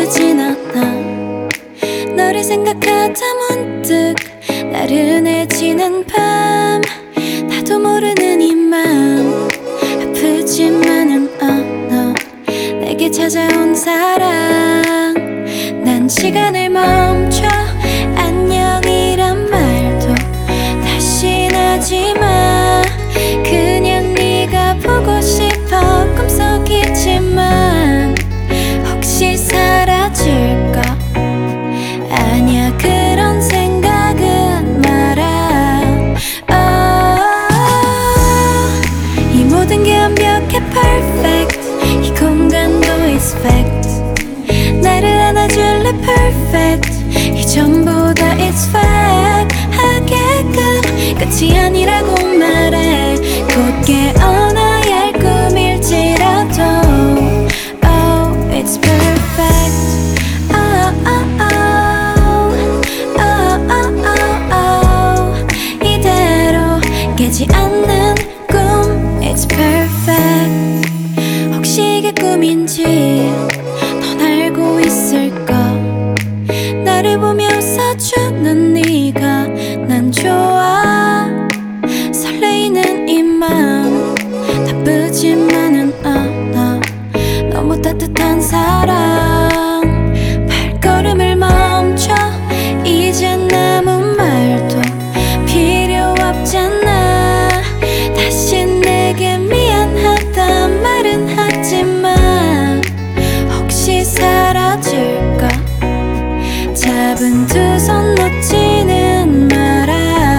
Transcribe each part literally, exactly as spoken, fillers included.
아프진 않아. 너를 생각하다 문득 나른해지는 밤, 나도 모르는 이 맘 아프지만은 oh no, 내게 찾아온 사랑. 난 시간을 멈춰 안녕이란 말도 다신 하지마. 그냥 네가 보고 싶어. 꿈속이지만 혹시 사라질까? 아니야, 그런 생각은 마라. oh, 이 모든 게 완벽해 perfect. 이 공간도 is fact. 나를 안아줄래 perfect. 이전부 다 it's fact. 하게끔 끝이 아니라고 말해. 곧게 어나야 할 꿈일지라도 oh it's perfect. oh oh oh oh oh oh oh 이대로 깨지 않는 꿈 it's perfect. 혹시 이게 꿈인지 넌 알고 있을까? 나를 보며 웃어주는 네가 난 좋아. 설레이는 이 맘 나쁘지만은 않아. 너무 따뜻한 사랑. 발걸음을 멈춰. 이젠 아무 말도 필요 없잖아. 다시 내게 미안하단 말은 하지마. 혹시 사라질까? 잡은 두 손 놓지는 마라.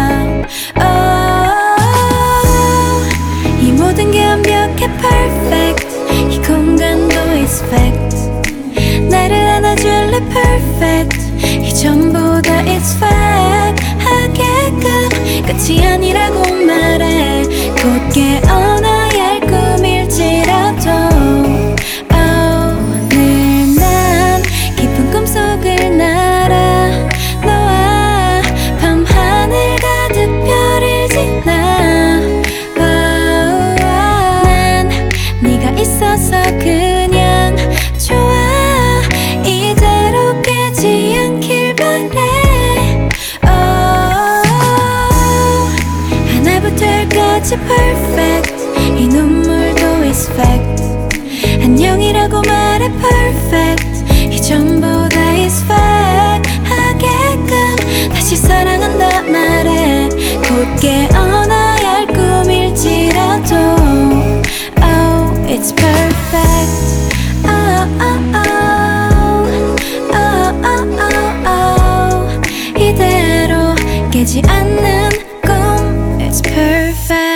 oh, 이 모든 게 완벽해 perfect. 이 공간도 is fact. 나를 안아줄래 perfect. 이전부 다 it's fact. 하게끔 끝이 아니라고 말해. 곧게 어나야 할 꿈일지라도 oh, 늘 난 깊은 꿈속을 날아. 너와 밤하늘 가득 별을 지나. oh, oh, 난 네가 있어서 그냥 좋아. 이대로 깨지 않길 바래. oh, 하나부터 열까지 perfect. 이 눈물도 is fact. 안녕이라고 말해 perfect. 이전부 다 is fact. 하게끔 다시 사랑한다 말해. 곧게 어나야 할 꿈일지라도 oh it's perfect. oh oh oh oh oh oh oh 이대로 깨지 않는 꿈 it's perfect.